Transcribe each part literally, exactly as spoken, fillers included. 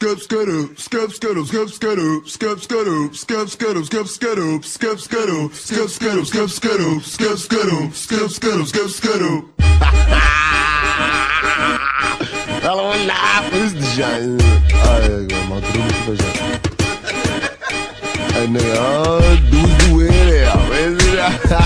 skip skidoo, skip skidoo, skip skidoo, skip skidoo, skip skidoo, skip skidoo, skip skidoo, skip skidoo, skip skidoo, skip skidoo, skip skidoo, skip skidoo. Allemaal laag, wat is dit jij? Ah, ik wil maar dromen te zijn. En nee, ah, doe het doe weer, ja, weet je dat?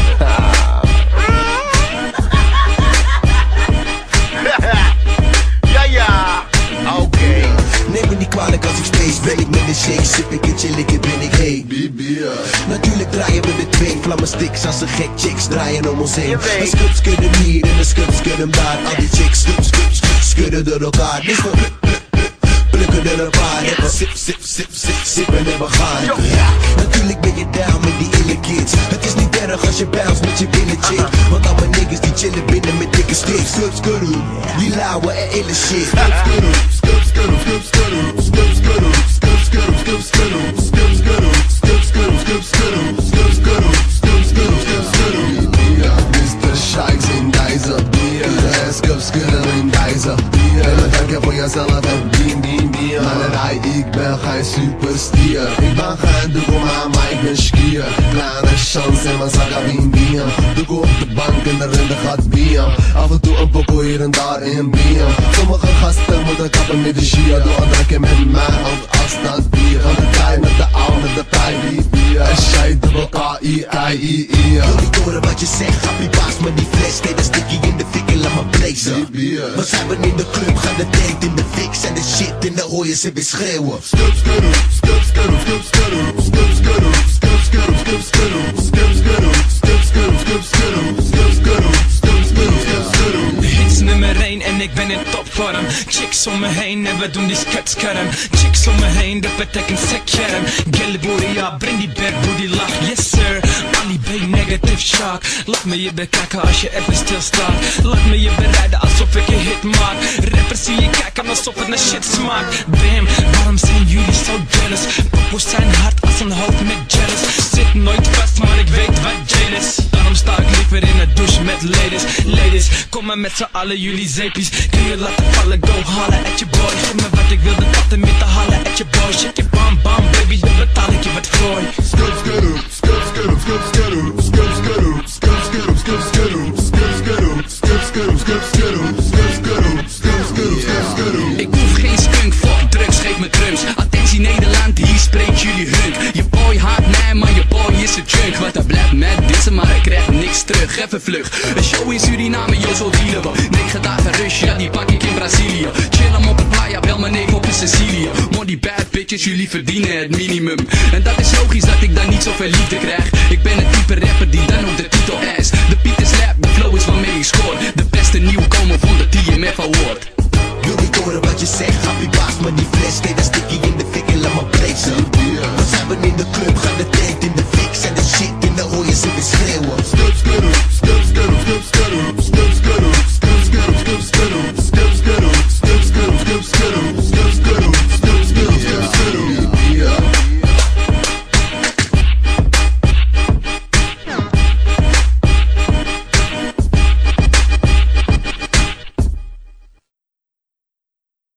Ja, ja, oké. Okay. Neem me niet kwalijk als ik space ben ik met een shake, sip ik en chill ik en ben ik hey. Bibia. Natuurlijk draaien we de twee vlammen sticks als een gek chicks draaien om ons heen. Een skub skudden hier en een skub skudden daar. Al die chicks skub skub skub skudden door elkaar. Dus we pluk pluk pluk plukken er een paar. En we sip sip sip sip sippen en we gaan. Ja, natuurlijk ben je down met die ille kids. Het is niet erg als je bounce met je billen chick. Want al mijn niggas die chillen binnen met dikke sticks. Skub skudden, die lauwe en ille shit. Skip skidoo, skip skidoo, skip skidoo, skip skidoo, skip skidoo, skip skidoo, skip skidoo, skip skidoo, skip skidoo, skip skidoo, skip skidoo, skip skidoo. Bibia, mister Shikes in deze bier. De skip skidoo in deze bier. En dan denk je voor jezelf en biem biem biem. Malerij, ik ben geen superstier. Ik ben geen doekoe maar ik ben skier. Kleine chance en mijn zaga biem biem. Doekoe op de bank en de rinde gaat biem. Af en toe een pokoe hier en daar in biem. Sommige gasten moeten kappen met de shia. Doe een drankje met mij op afstand bier. Van de kei met de oude met de pijn die bier. En shit dubbel K I I I I. Wil niet horen wat je zegt, grappie baas met die fles. Steed een stikkie in de fik en laat me blazen. We zijn we in de club, gaan de tent in de fik. Zijn de shit en dan hoor je ze weer schreeuwen. Skip skidoo, skip skidoo, skip skidoo, skip skidoo, skip skidoo, skip skidoo, skip skidoo, skip skidoo, skip skidoo, skip skidoo, skip skidoo, skip skidoo. Hits nummer één en ik ben in topvorm. Chicks om me heen en we doen die sketskerm. Chicks om me heen, dat betekent sekjerm. Gelle booty, ja, breng die bad booty lach. Yes sir, Ali B, negative shock. Laat me je bekijken als je even stilstaat. Laat me je bereiden alsof ik je hit maak. Rappers zie je kijken alsof het naar shit smaakt. Bam, waarom zijn jullie zo jealous? Poppos zijn hard als een hoofd met jealous. Zit nooit vast, maar ik weet wat jail is. Daarom sta ik liever in de douche met ladies. Ladies, kom maar met z'n allen jullie zeepies. Kun je laten vallen, go halen at je boy. Geef me wat ik wil, de katten met te halen at je boy. Shake je bam bam baby, dan betaal ik je wat voor. Skip skidoo, skip skidoo, skip skidoo, skip skidoo, skip skidoo, skip skidoo, skip skidoo, skip skidoo, skip skidoo, skip skidoo, skip skidoo, skip skidoo. Ik hoef geen skunk, fuck drugs, geef me drums. Attentie Nederland, hier spreekt jullie hunk. Je boy haat mij, maar je boy is een junk. Wat er blijft met dissen, maar ik krijg niks terug. Even vlug, een show in Suriname, yo zo dealen we. Negen dagen rush, ja die pak ik in Brazilië. Chillen op het playa, bel mijn neef op in Sicilië. Money bad bitches, jullie verdienen het minimum. En dat is logisch dat ik dan niet zoveel liefde krijg. Ik ben het type rapper die dan op de titel eist. De beat is rap, de flow is waarmee ik score.